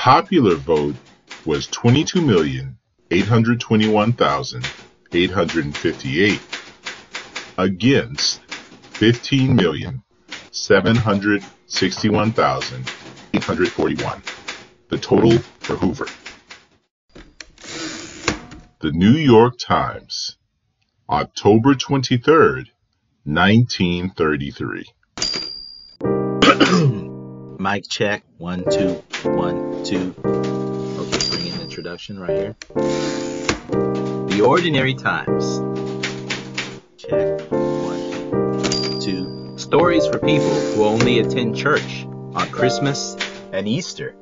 popular vote was 22,821,858 against 15,761,841. The total for Hoover. The New York Times, October 23rd, 1933. Mic check. 1, 2, 1, 2. Okay, bring in introduction right here. The Ordinary Times. Check. 1, 2. Stories for people who only attend church on Christmas and Easter,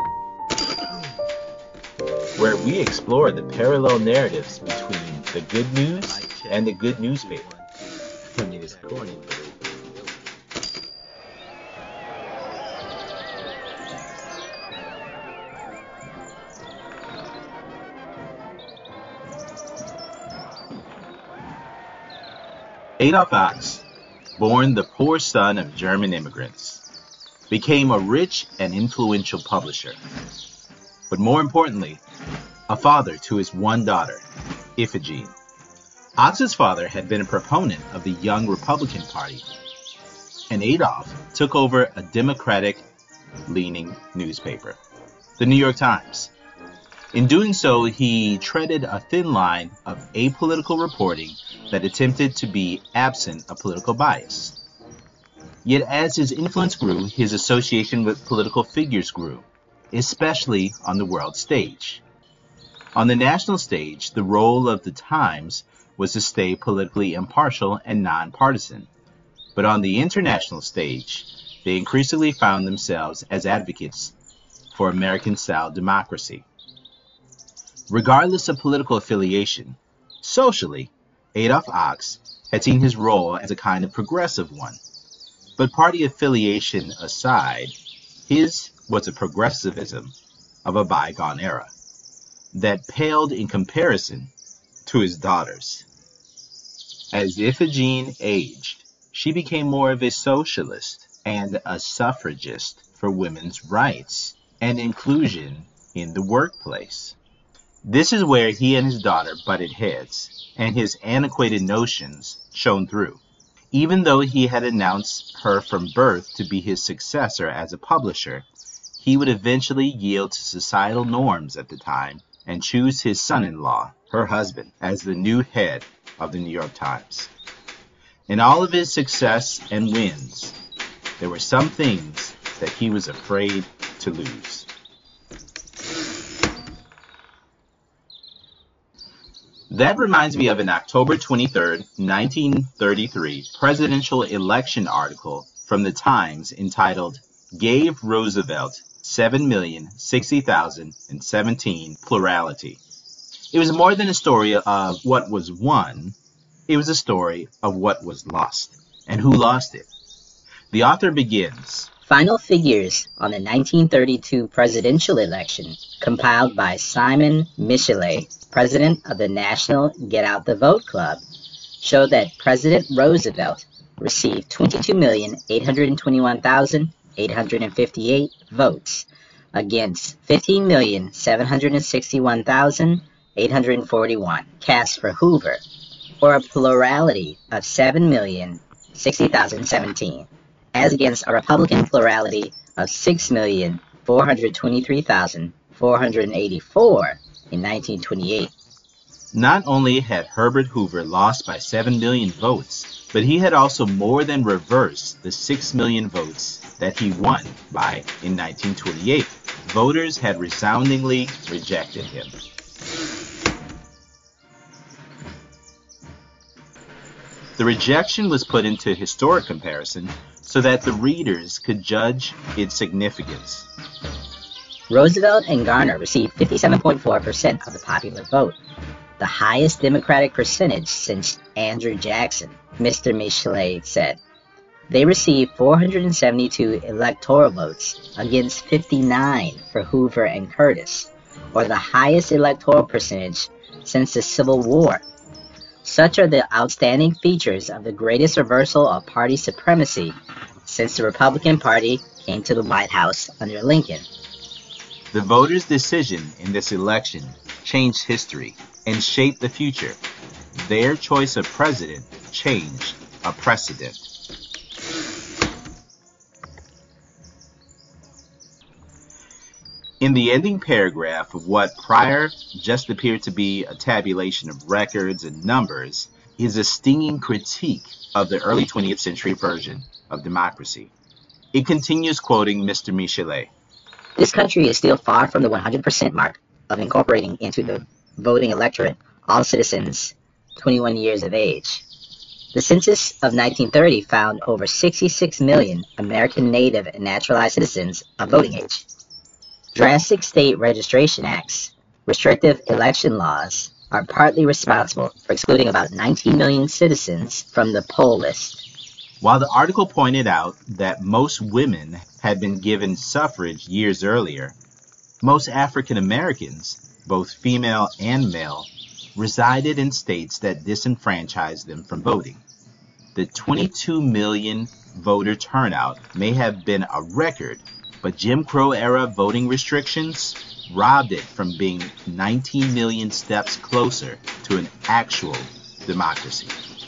where we explore the parallel narratives between the good news and the good newspaper. I mean, it's corny, but Adolph Ochs, born the poor son of German immigrants, became a rich and influential publisher, but more importantly, a father to his one daughter, Iphigene. Ochs's father had been a proponent of the Young Republican Party, and Adolph took over a Democratic-leaning newspaper, the New York Times. In doing so, he treaded a thin line of apolitical reporting that attempted to be absent of political bias. Yet as his influence grew, his association with political figures grew, especially on the world stage. On the national stage, the role of the Times was to stay politically impartial and nonpartisan. But on the international stage, they increasingly found themselves as advocates for American-style democracy. Regardless of political affiliation, socially, Adolph Ochs had seen his role as a kind of progressive one. But party affiliation aside, his was a progressivism of a bygone era that paled in comparison to his daughter's. As Iphigene aged, she became more of a socialist and a suffragist for women's rights and inclusion in the workplace. This is where he and his daughter butted heads, and his antiquated notions shone through. Even though he had announced her from birth to be his successor as a publisher, he would eventually yield to societal norms at the time and choose his son-in-law, her husband, as the new head of the New York Times. In all of his success and wins, there were some things that he was afraid to lose. That reminds me of an October 23rd, 1933 presidential election article from the Times entitled, "Gave Roosevelt 7,060,017 Plurality." It was more than a story of what was won. It was a story of what was lost and who lost it. The author begins, Final figures on the 1932 presidential election compiled by Simon Michelet, president of the National Get Out the Vote Club, show that President Roosevelt received 22,821,858 votes against 15,761,841 cast for Hoover, or a plurality of 7,060,017, as against a Republican plurality of 6,423,484 in 1928. Not only had Herbert Hoover lost by 7 million votes, but he had also more than reversed the 6 million votes that he won by in 1928. Voters had resoundingly rejected him. The rejection was put into historic comparison so that the readers could judge its significance. Roosevelt and Garner received 57.4% of the popular vote, the highest Democratic percentage since Andrew Jackson, Mr. Michelet said. They received 472 electoral votes against 59 for Hoover and Curtis, or the highest electoral percentage since the Civil War. Such are the outstanding features of the greatest reversal of party supremacy since the Republican Party came to the White House under Lincoln. The voters' decision in this election changed history and shaped the future. Their choice of president changed a precedent. In the ending paragraph of what prior just appeared to be a tabulation of records and numbers is a stinging critique of the early 20th century version of democracy. It continues quoting Mr. Michelet. This country is still far from the 100% mark of incorporating into the voting electorate all citizens 21 years of age. The census of 1930 found over 66 million American native and naturalized citizens of voting age. Drastic state registration acts, restrictive election laws are partly responsible for excluding about 19 million citizens from the poll list. While the article pointed out that most women had been given suffrage years earlier, most African Americans, both female and male, resided in states that disenfranchised them from voting. The 22 million voter turnout may have been a record, but Jim Crow era voting restrictions robbed it from being 19 million steps closer to an actual democracy.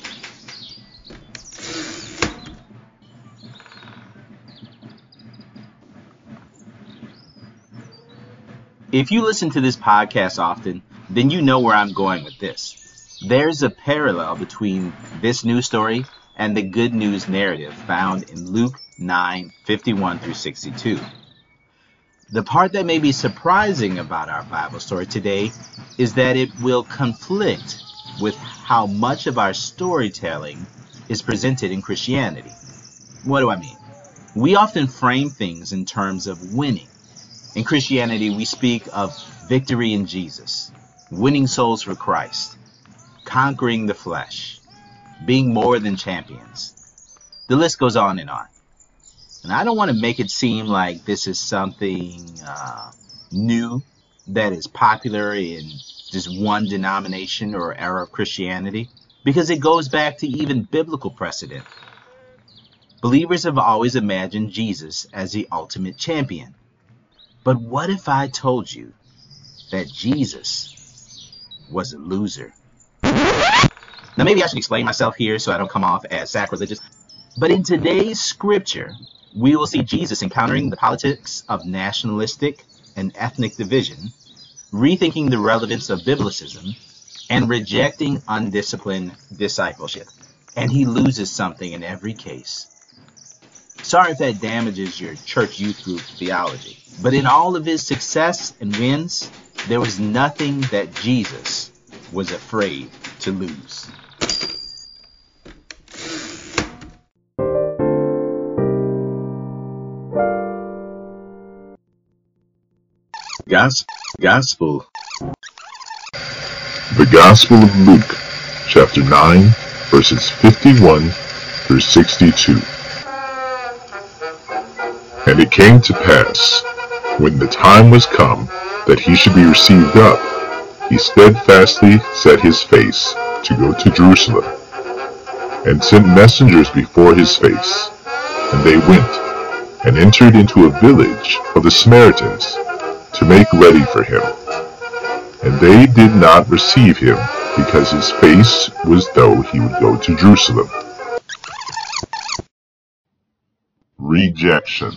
If you listen to this podcast often, then you know where I'm going with this. There's a parallel between this news story and the good news narrative found in Luke 9:51 through 62. The part that may be surprising about our Bible story today is that it will conflict with how much of our storytelling is presented in Christianity. What do I mean? We often frame things in terms of winning. In Christianity, we speak of victory in Jesus, winning souls for Christ, conquering the flesh, being more than champions. The list goes on. And I don't want to make it seem like this is something new that is popular in just one denomination or era of Christianity, because it goes back to even biblical precedent. Believers have always imagined Jesus as the ultimate champion. But what if I told you that Jesus was a loser? Now, maybe I should explain myself here so I don't come off as sacrilegious. But in today's scripture, we will see Jesus encountering the politics of nationalistic and ethnic division, rethinking the relevance of biblicism, and rejecting undisciplined discipleship. And he loses something in every case. Sorry if that damages your church youth group theology. But in all of his success and wins, there was nothing that Jesus was afraid to lose. Gospel. The Gospel of Luke, chapter 9, verses 51 through 62. And it came to pass, when the time was come that he should be received up, he steadfastly set his face to go to Jerusalem, and sent messengers before his face. And they went, and entered into a village of the Samaritans, to make ready for him. And they did not receive him, because his face was though he would go to Jerusalem. Rejection.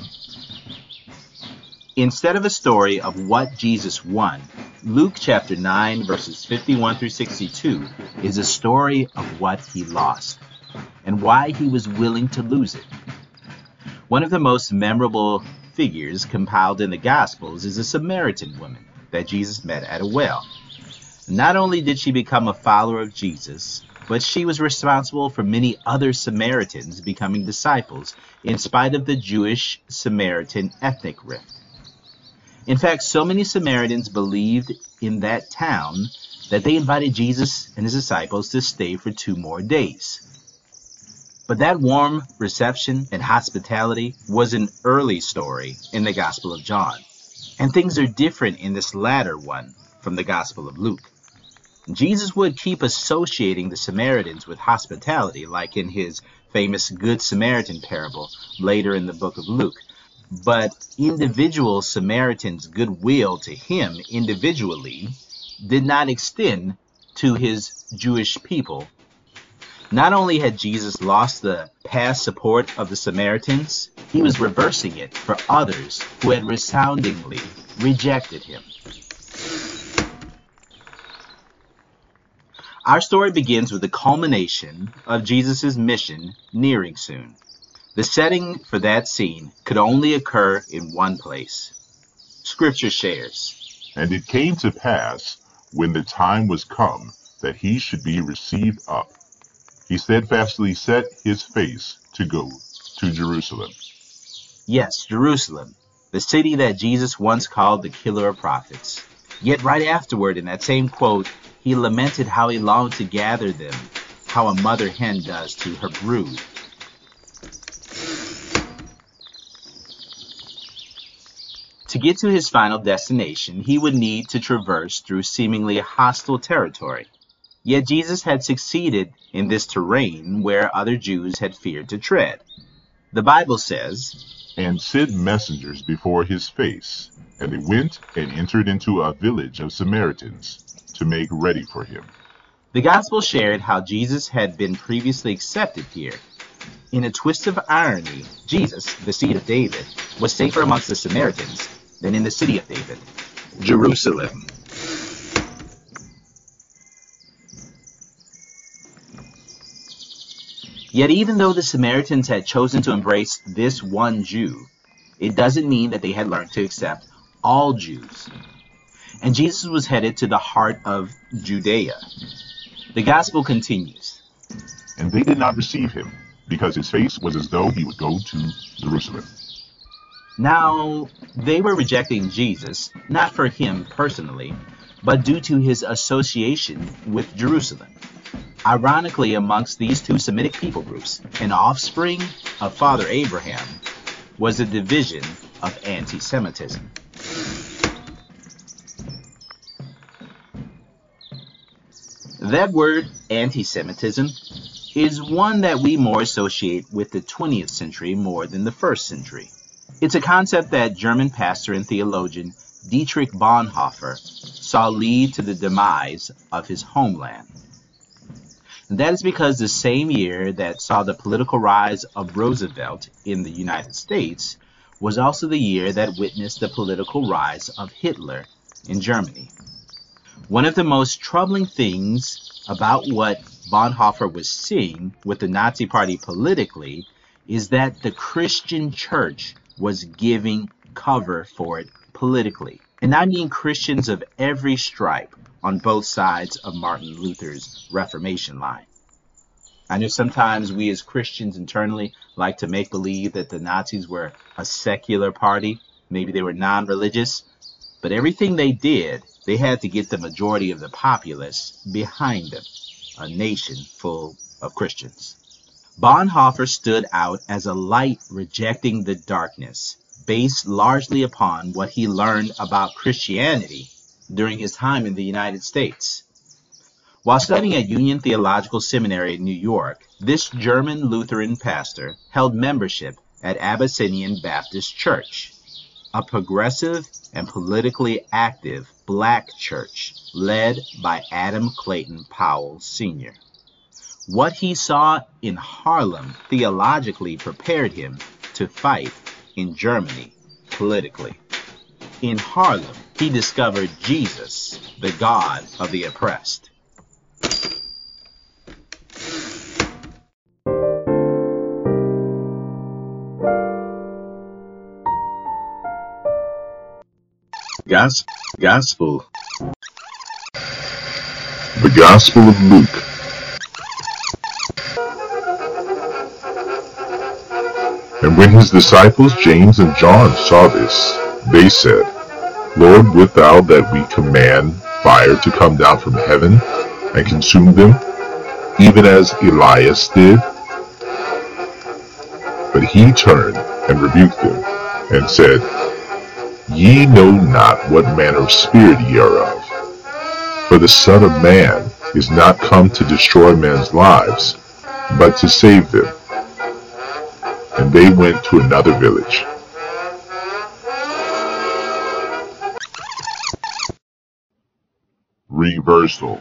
Instead of a story of what Jesus won, Luke chapter 9 verses 51 through 62 is a story of what he lost and why he was willing to lose it. One of the most memorable figures compiled in the Gospels is a Samaritan woman that Jesus met at a well. Not only did she become a follower of Jesus, but she was responsible for many other Samaritans becoming disciples in spite of the Jewish-Samaritan ethnic rift. In fact, so many Samaritans believed in that town that they invited Jesus and his disciples to stay for 2 more days. But that warm reception and hospitality was an early story in the Gospel of John. And things are different in this latter one from the Gospel of Luke. Jesus would keep associating the Samaritans with hospitality, like in his famous Good Samaritan parable later in the book of Luke. But individual Samaritans' goodwill to him individually did not extend to his Jewish people. Not only had Jesus lost the past support of the Samaritans, he was reversing it for others who had resoundingly rejected him. Our story begins with the culmination of Jesus' mission nearing soon. The setting for that scene could only occur in one place. Scripture shares, And it came to pass, when the time was come that he should be received up, he steadfastly set his face to go to Jerusalem. Yes, Jerusalem, the city that Jesus once called the killer of prophets. Yet right afterward, in that same quote, he lamented how he longed to gather them, how a mother hen does to her brood. To get to his final destination, he would need to traverse through seemingly hostile territory. Yet Jesus had succeeded in this terrain where other Jews had feared to tread. The Bible says, And sent messengers before his face, and they went and entered into a village of Samaritans to make ready for him. The Gospel shared how Jesus had been previously accepted here. In a twist of irony, Jesus, the seed of David, was safer amongst the Samaritans than in the city of David, Jerusalem. Yet even though the Samaritans had chosen to embrace this one Jew, it doesn't mean that they had learned to accept all Jews. And Jesus was headed to the heart of Judea. The Gospel continues. And they did not receive him, because his face was as though he would go to Jerusalem. Now, they were rejecting Jesus, not for him personally, but due to his association with Jerusalem. Ironically, amongst these two Semitic people groups, an offspring of Father Abraham, was a division of anti-Semitism. That word, anti-Semitism, is one that we more associate with the 20th century more than the 1st century. It's a concept that German pastor and theologian Dietrich Bonhoeffer saw lead to the demise of his homeland. And that is because the same year that saw the political rise of Roosevelt in the United States was also the year that witnessed the political rise of Hitler in Germany. One of the most troubling things about what Bonhoeffer was seeing with the Nazi Party politically is that the Christian church was giving cover for it politically. And I mean Christians of every stripe on both sides of Martin Luther's Reformation line. I know sometimes we as Christians internally like to make believe that the Nazis were a secular party. Maybe they were non-religious. But everything they did, they had to get the majority of the populace behind them, a nation full of Christians. Bonhoeffer stood out as a light rejecting the darkness, based largely upon what he learned about Christianity during his time in the United States. While studying at Union Theological Seminary in New York, this German Lutheran pastor held membership at Abyssinian Baptist Church, a progressive and politically active black church led by Adam Clayton Powell Sr. What he saw in Harlem theologically prepared him to fight in Germany politically. In Harlem, he discovered Jesus, the God of the oppressed. Gospel. The Gospel of Luke. And when his disciples James and John saw this, they said, Lord, wilt thou that we command fire to come down from heaven and consume them, even as Elias did? But he turned and rebuked them, and said, Ye know not what manner of spirit ye are of. For the Son of Man is not come to destroy men's lives, but to save them. And they went to another village. reversal.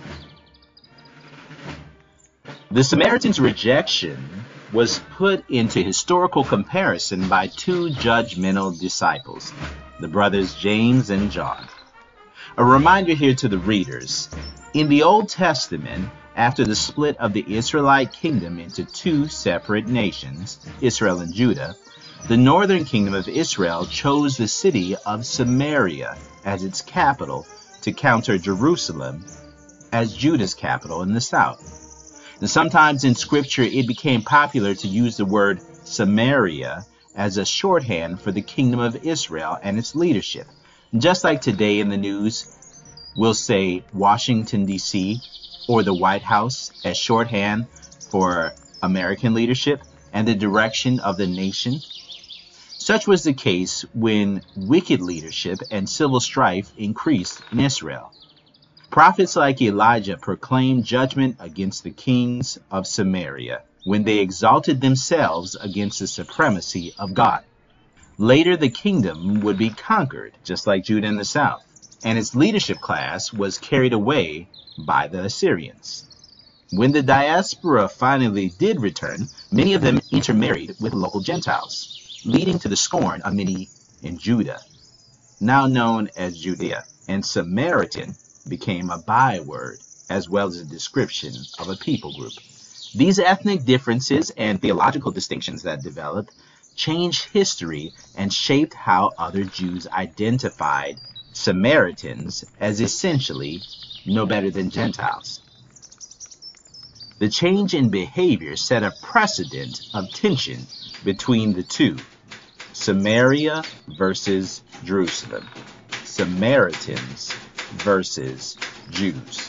The Samaritan's rejection was put into historical comparison by two judgmental disciples, the brothers James and John. A reminder here to the readers, in the Old Testament, after the split of the Israelite kingdom into two separate nations, Israel and Judah, the northern kingdom of Israel chose the city of Samaria as its capital to counter Jerusalem as Judah's capital in the south. And sometimes in Scripture it became popular to use the word Samaria as a shorthand for the kingdom of Israel and its leadership. Just like today in the news, we'll say Washington, D.C., or the White House as shorthand for American leadership and the direction of the nation. Such was the case when wicked leadership and civil strife increased in Israel. Prophets like Elijah proclaimed judgment against the kings of Samaria when they exalted themselves against the supremacy of God. Later, the kingdom would be conquered, just like Judah in the south, and its leadership class was carried away by the Assyrians. When the diaspora finally did return, many of them intermarried with local Gentiles, leading to the scorn of many in Judah, now known as Judea, and Samaritan became a byword as well as a description of a people group. These ethnic differences and theological distinctions that developed changed history and shaped how other Jews identified Samaritans as essentially no better than Gentiles. The change in behavior set a precedent of tension between the two, Samaria versus Jerusalem, Samaritans versus Jews.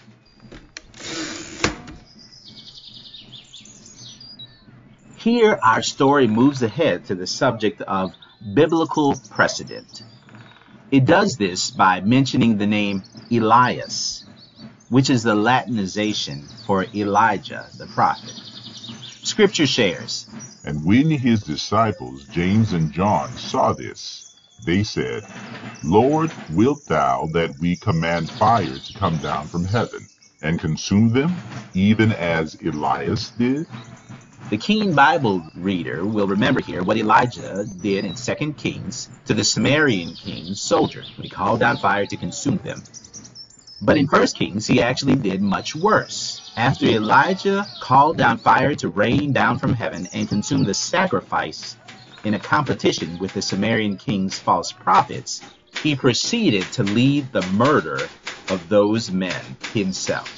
Here, our story moves ahead to the subject of biblical precedent. It does this by mentioning the name Elias, which is the Latinization for Elijah the prophet. Scripture shares, And when his disciples, James and John, saw this, they said, Lord, wilt thou that we command fire to come down from heaven and consume them, even as Elias did? The keen Bible reader will remember here what Elijah did in 2 Kings to the Samaritan king's soldiers when he called down fire to consume them. But in 1 Kings, he actually did much worse. After Elijah called down fire to rain down from heaven and consume the sacrifice in a competition with the Samaritan king's false prophets, he proceeded to lead the murder of those men himself.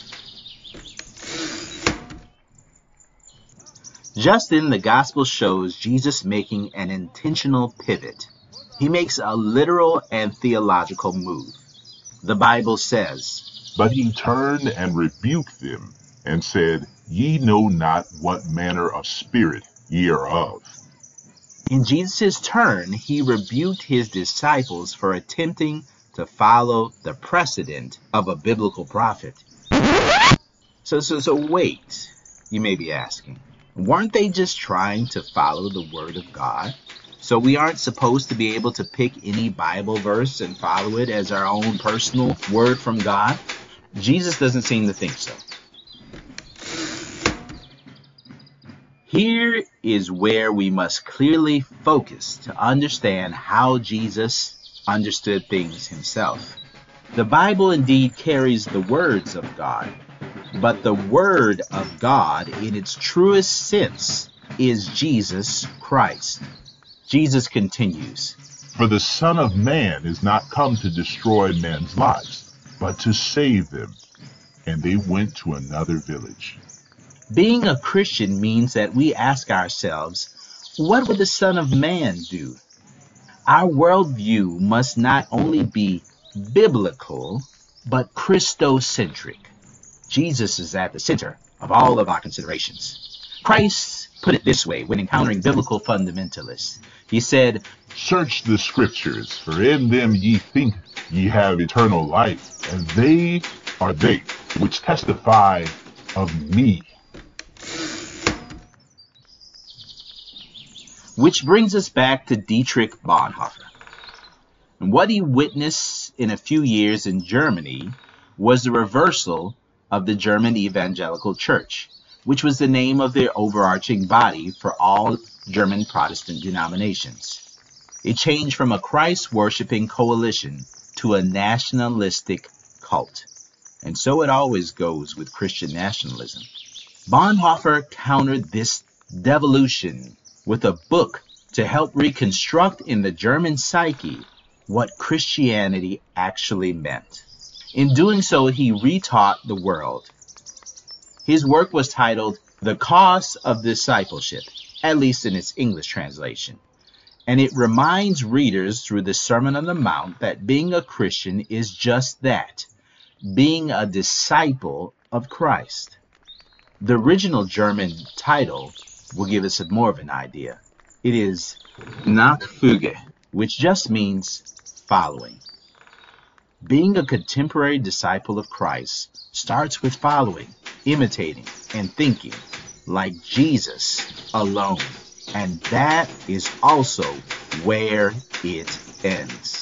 Just then, the gospel shows Jesus making an intentional pivot. He makes a literal and theological move. The Bible says, But he turned and rebuked them, and said, Ye know not what manner of spirit ye are of. In Jesus' turn, he rebuked his disciples for attempting to follow the precedent of a biblical prophet. So wait, you may be asking. Weren't they just trying to follow the word of God? So we aren't supposed to be able to pick any Bible verse and follow it as our own personal word from God? Jesus doesn't seem to think so. Here is where we must clearly focus to understand how Jesus understood things himself. The Bible indeed carries the words of God, but the Word of God in its truest sense is Jesus Christ. Jesus continues, For the Son of Man is not come to destroy men's lives, but to save them. And they went to another village. Being a Christian means that we ask ourselves, what would the Son of Man do? Our worldview must not only be biblical, but Christocentric. Jesus is at the center of all of our considerations. Christ put it this way when encountering biblical fundamentalists. He said, Search the scriptures, for in them ye think ye have eternal life, and they are they which testify of me. Which brings us back to Dietrich Bonhoeffer. And what he witnessed in a few years in Germany was the reversal of the German Evangelical Church, which was the name of the overarching body for all German Protestant denominations. It changed from a Christ-worshiping coalition to a nationalistic cult. And so it always goes with Christian nationalism. Bonhoeffer countered this devolution with a book to help reconstruct in the German psyche what Christianity actually meant. In doing so, he retaught the world. His work was titled The Cost of Discipleship, at least in its English translation. And it reminds readers through the Sermon on the Mount that being a Christian is just that, being a disciple of Christ. The original German title will give us more of an idea. It is Nachfolge, which just means following. Being a contemporary disciple of Christ starts with following, imitating, and thinking like Jesus alone. And that is also where it ends.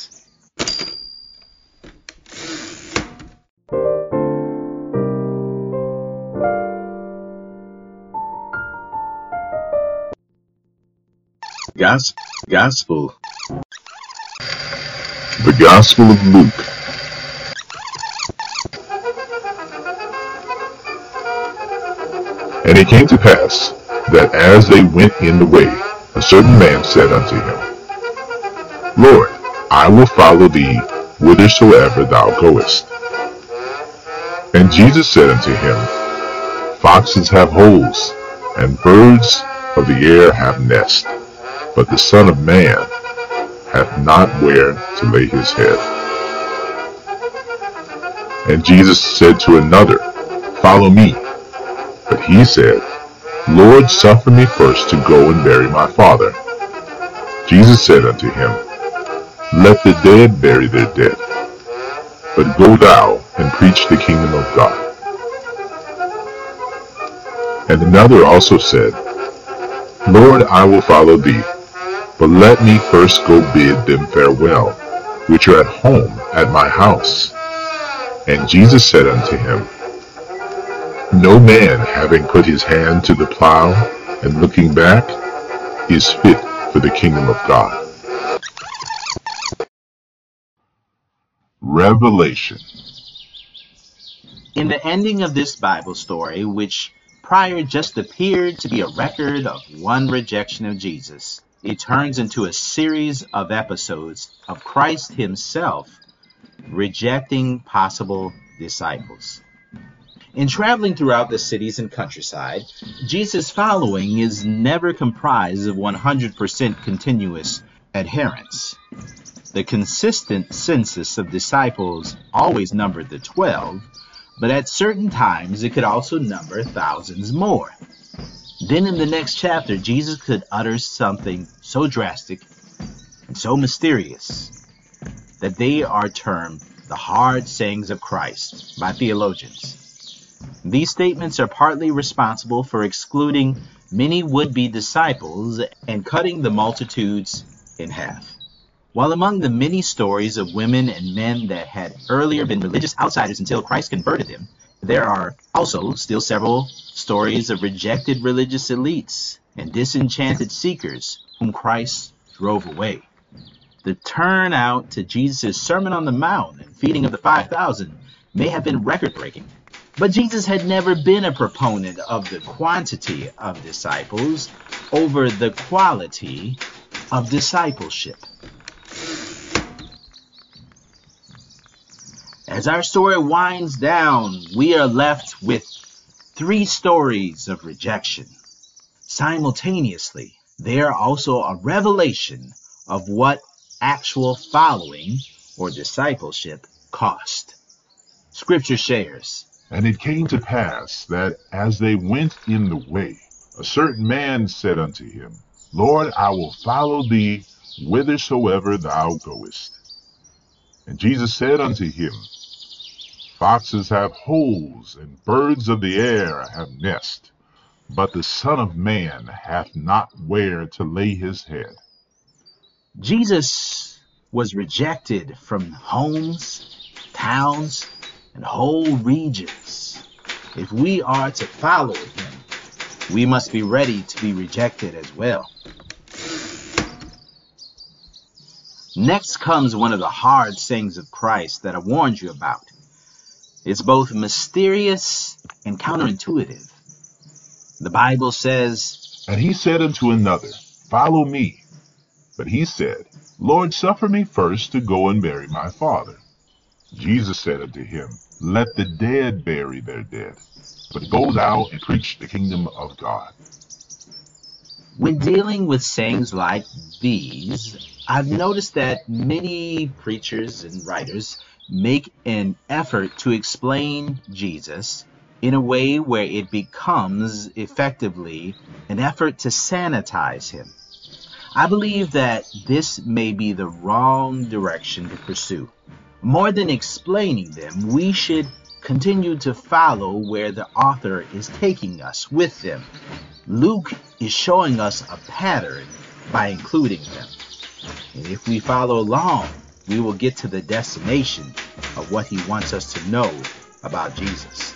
Gospel. The Gospel of Luke. And it came to pass that as they went in the way, a certain man said unto him, Lord, I will follow thee whithersoever thou goest. And Jesus said unto him, Foxes have holes, and birds of the air have nests, but the Son of Man hath not where to lay his head. And Jesus said to another, Follow me. But he said, Lord, suffer me first to go and bury my father. Jesus said unto him, Let the dead bury their dead, but go thou and preach the kingdom of God. And another also said, Lord, I will follow thee, but let me first go bid them farewell, which are at home at my house. And Jesus said unto him, No man, having put his hand to the plow and looking back, is fit for the kingdom of God. Revelation. In the ending of this Bible story, which prior just appeared to be a record of one rejection of Jesus, it turns into a series of episodes of Christ himself rejecting possible disciples. In traveling throughout the cities and countryside, Jesus' following is never comprised of 100% continuous adherence. The consistent census of disciples always numbered the 12, but at certain times it could also number thousands more. Then in the next chapter, Jesus could utter something so drastic and so mysterious that they are termed the hard sayings of Christ by theologians. These statements are partly responsible for excluding many would-be disciples and cutting the multitudes in half. While among the many stories of women and men that had earlier been religious outsiders until Christ converted them, there are also still several stories of rejected religious elites and disenchanted seekers whom Christ drove away. The turnout to Jesus' Sermon on the Mount and feeding of the 5,000 may have been record-breaking. But Jesus had never been a proponent of the quantity of disciples over the quality of discipleship. As our story winds down, we are left with 3 stories of rejection. Simultaneously, they are also a revelation of what actual following or discipleship cost. Scripture shares, And it came to pass that as they went in the way, a certain man said unto him, Lord, I will follow thee whithersoever thou goest. And Jesus said unto him, Foxes have holes, and birds of the air have nests, but the Son of Man hath not where to lay his head. Jesus was rejected from homes, towns, and whole regions. If we are to follow him, we must be ready to be rejected as well. Next comes one of the hard sayings of Christ that I warned you about. It's both mysterious and counterintuitive. The Bible says, And he said unto another, Follow me. But he said, Lord, suffer me first to go and bury my father. Jesus said unto him, Let the dead bury their dead, but go thou and preach the kingdom of God. when dealing with sayings like these, I've noticed that many preachers and writers make an effort to explain Jesus in a way where it becomes effectively an effort to sanitize him. I believe that this may be the wrong direction to pursue. More than explaining them, we should continue to follow where the author is taking us with them. Luke is showing us a pattern by including them. And if we follow along, we will get to the destination of what he wants us to know about Jesus.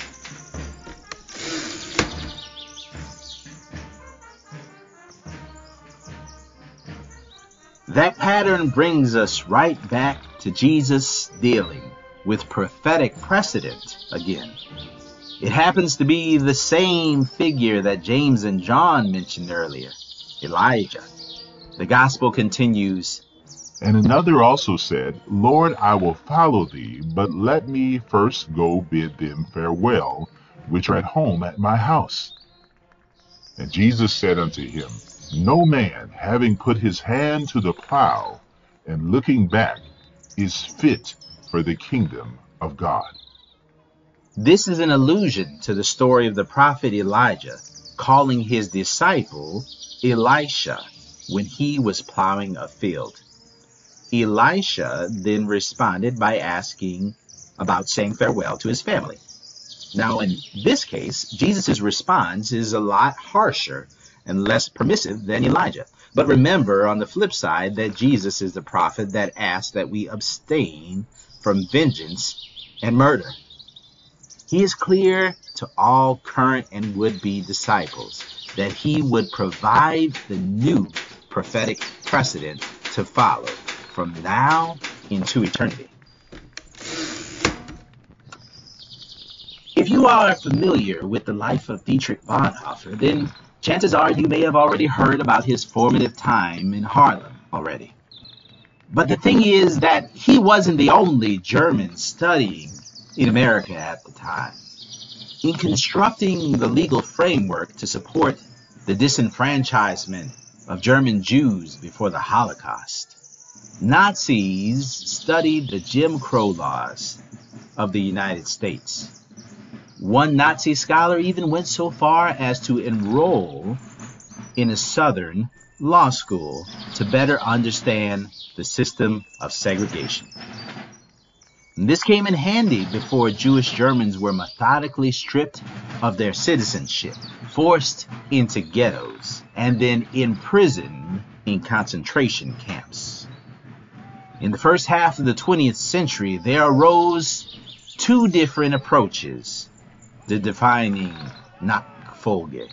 That pattern brings us right back to Jesus dealing with prophetic precedent again. It happens to be the same figure that James and John mentioned earlier, Elijah. The gospel continues, And another also said, Lord, I will follow thee, but let me first go bid them farewell, which are at home at my house. And Jesus said unto him, No man, having put his hand to the plow, and looking back, is fit for the kingdom of God. This is an allusion to the story of the prophet Elijah calling his disciple Elisha when he was plowing a field. Elisha then responded by asking about saying farewell to his family. Now, in this case, Jesus' response is a lot harsher and less permissive than Elijah. But remember, on the flip side, that Jesus is the prophet that asks that we abstain from vengeance and murder. He is clear to all current and would-be disciples that he would provide the new prophetic precedent to follow from now into eternity. If you are familiar with the life of Dietrich Bonhoeffer, then chances are you may have already heard about his formative time in Haarlem already. But the thing is that he wasn't the only German studying in America at the time. In constructing the legal framework to support the disenfranchisement of German Jews before the Holocaust, Nazis studied the Jim Crow laws of the United States. One Nazi scholar even went so far as to enroll in a Southern law school to better understand the system of segregation. And this came in handy before Jewish Germans were methodically stripped of their citizenship, forced into ghettos, and then imprisoned in concentration camps. In the first half of the 20th century, there arose two different approaches to defining Nachfolge.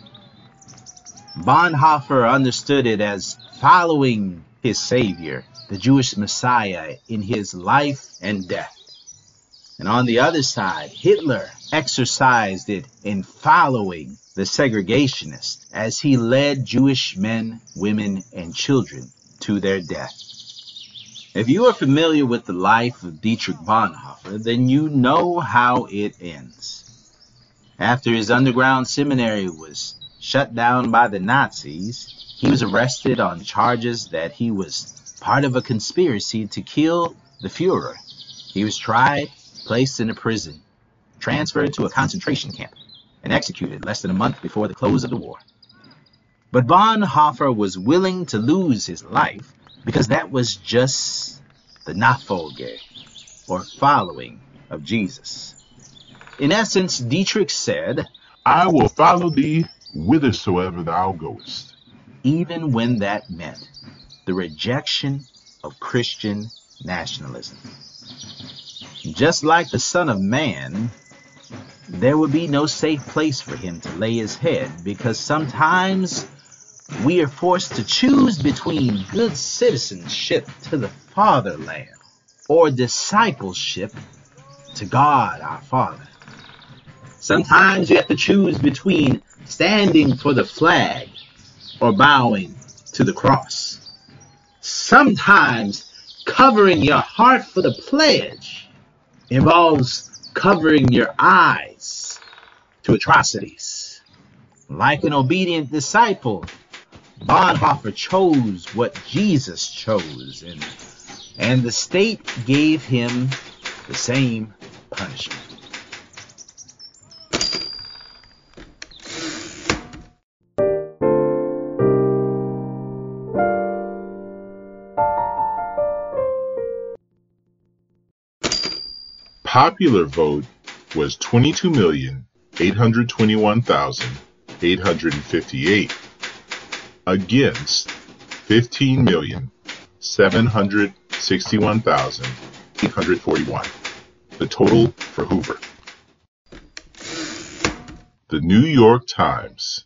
Bonhoeffer understood it as following his Savior, the Jewish Messiah, in his life and death. And on the other side, Hitler exercised it in following the segregationists as he led Jewish men, women, and children to their death. If you are familiar with the life of Dietrich Bonhoeffer, then you know how it ends. After his underground seminary was shut down by the Nazis, he was arrested on charges that he was part of a conspiracy to kill the Fuhrer. He was tried, placed in a prison, transferred to a concentration camp, and executed less than a month before the close of the war. But Bonhoeffer was willing to lose his life because that was just the Nachfolge, or following of Jesus. In essence, Dietrich said, I will follow thee whithersoever thou goest, even when that meant the rejection of Christian nationalism. Just like the Son of Man, there would be no safe place for him to lay his head, because sometimes we are forced to choose between good citizenship to the fatherland or discipleship to God our Father. Sometimes you have to choose between standing for the flag or bowing to the cross. Sometimes covering your heart for the pledge involves covering your eyes to atrocities. Like an obedient disciple, Bonhoeffer chose what Jesus chose, and the state gave him the same punishment. Popular vote was 22,821,858 against 15,761,841. The total for Hoover. The New York Times.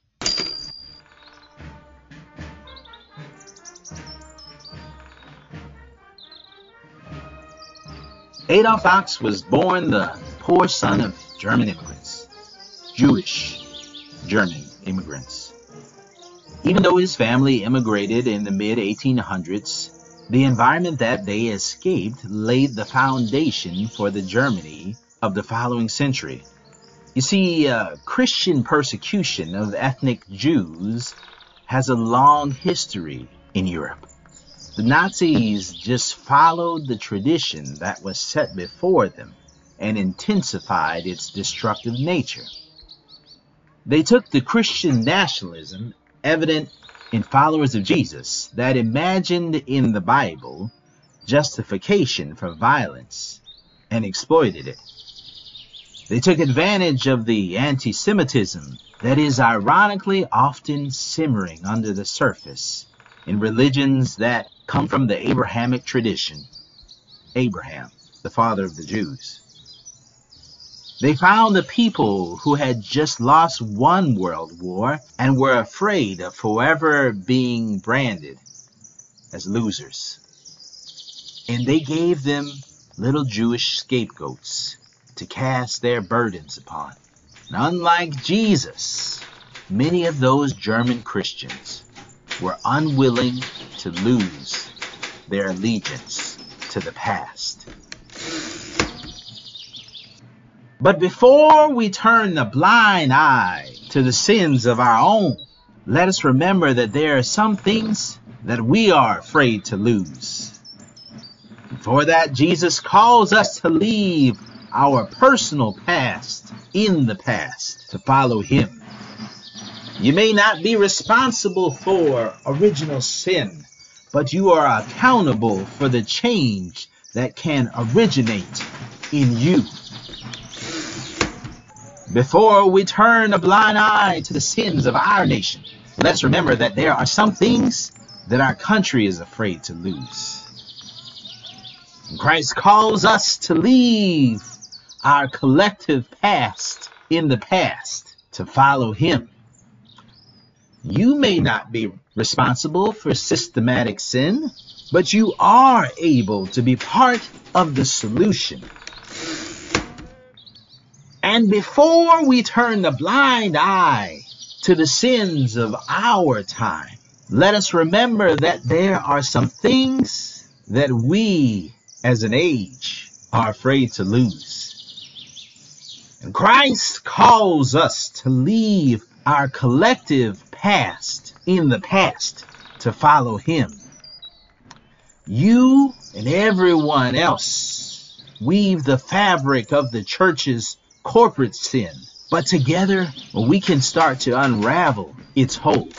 Adolf Ox was born the poor son of German immigrants, Jewish German immigrants. Even though his family immigrated in the mid-1800s, the environment that they escaped laid the foundation for the Germany of the following century. You see, Christian persecution of ethnic Jews has a long history in Europe. The Nazis just followed the tradition that was set before them and intensified its destructive nature. They took the Christian nationalism evident in followers of Jesus that imagined in the Bible justification for violence and exploited it. They took advantage of the anti-Semitism that is ironically often simmering under the surface in religions that come from the Abrahamic tradition. Abraham, the father of the Jews. They found the people who had just lost one world war and were afraid of forever being branded as losers. And they gave them little Jewish scapegoats to cast their burdens upon. And unlike Jesus, many of those German Christians were unwilling to lose their allegiance to the past. But before we turn the blind eye to the sins of our own, let us remember that there are some things that we are afraid to lose. For that, Jesus calls us to leave our personal past in the past to follow him. You may not be responsible for original sin, but you are accountable for the change that can originate in you. Before we turn a blind eye to the sins of our nation, let's remember that there are some things that our country is afraid to lose. Christ calls us to leave our collective past in the past to follow him. You may not be responsible for systematic sin, but you are able to be part of the solution. And before we turn the blind eye to the sins of our time, let us remember that there are some things that we as an age are afraid to lose. And Christ calls us to leave our collective past in the past to follow him. You and everyone else weave the fabric of the church's corporate sin, but together we can start to unravel its hold.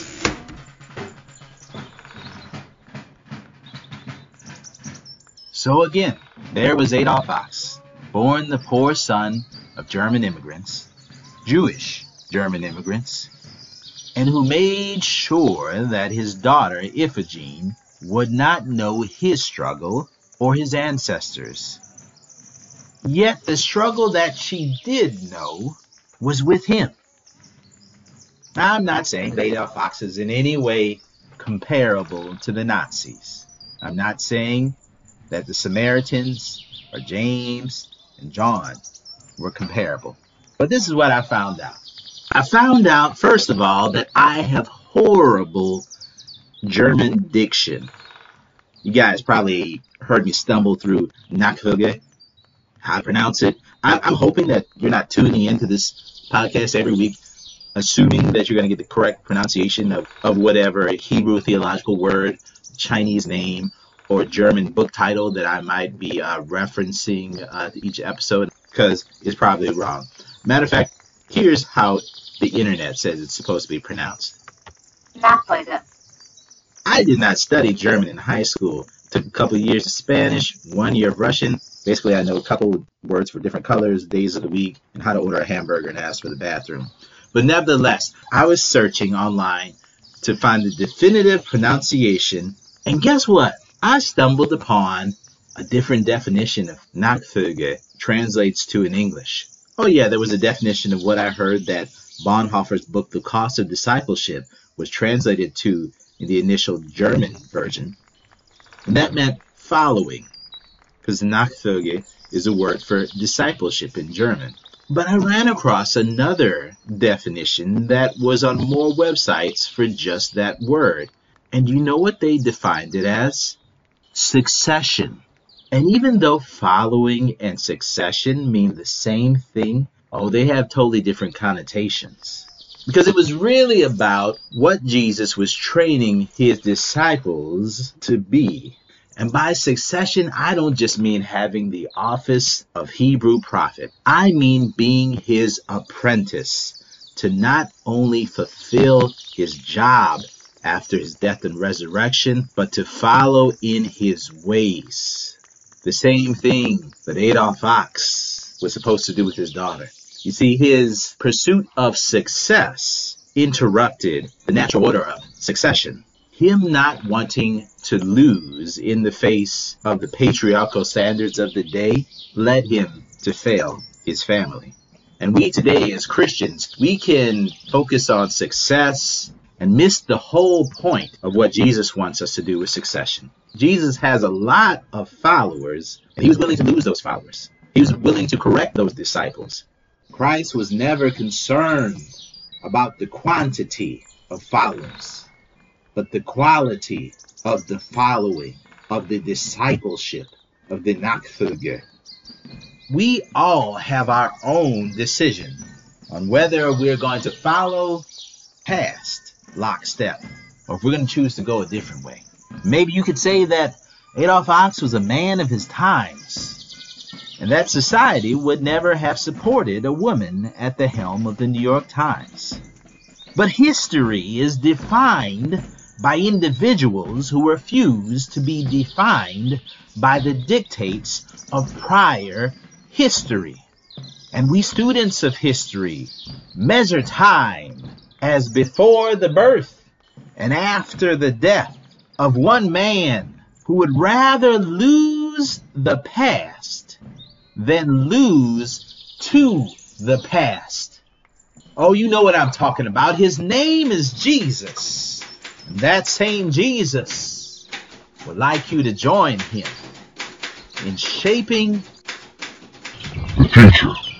So again, there was Adolf Ox, born the poor son of German immigrants, Jewish German immigrants, and who made sure that his daughter Iphigene would not know his struggle or his ancestors. Yet the struggle that she did know was with him. Now, I'm not saying Adolf Fox is in any way comparable to the Nazis. I'm not saying that the Samaritans or James and John were comparable. But this is what I found out. I found out, first of all, that I have horrible German diction. You guys probably heard me stumble through Nachfolge, how to pronounce it. I'm hoping that you're not tuning into this podcast every week assuming that you're going to get the correct pronunciation of whatever Hebrew theological word, Chinese name, or German book title that I might be referencing to each episode, because it's probably wrong. Matter of fact, here's how the internet says it's supposed to be pronounced. Nachfolge. I did not study German in high school. Took a couple of years of Spanish, 1 year of Russian. Basically, I know a couple words for different colors, days of the week, and how to order a hamburger and ask for the bathroom. But nevertheless, I was searching online to find the definitive pronunciation, and guess what? I stumbled upon a different definition of Nachfolge translates to in English. Oh yeah, there was a definition of what I heard that Bonhoeffer's book, The Cost of Discipleship, was translated to in the initial German version. And that meant following, because Nachfolge is a word for discipleship in German. But I ran across another definition that was on more websites for just that word. And you know what they defined it as? Succession. And even though following and succession mean the same thing, they have totally different connotations. Because it was really about what Jesus was training his disciples to be. And by succession, I don't just mean having the office of Hebrew prophet. I mean being his apprentice, to not only fulfill his job after his death and resurrection, but to follow in his ways. The same thing that Adolf Fox was supposed to do with his daughter. You see, his pursuit of success interrupted the natural order of succession. Him not wanting to lose in the face of the patriarchal standards of the day led him to fail his family. And we today as Christians, we can focus on success and miss the whole point of what Jesus wants us to do with succession. Jesus has a lot of followers, and he was willing to lose those followers. He was willing to correct those disciples. Christ was never concerned about the quantity of followers, but the quality of the following, of the discipleship, of the Nachfolge. We all have our own decision on whether we're going to follow past lockstep, or if we're going to choose to go a different way. Maybe you could say that Adolf Fox was a man of his times, and that society would never have supported a woman at the helm of the New York Times. But history is defined by individuals who refuse to be defined by the dictates of prior history. And we students of history measure time as before the birth and after the death of one man who would rather lose the past than lose to the past. Oh, you know what I'm talking about. His name is Jesus. And that same Jesus would like you to join him in shaping the future.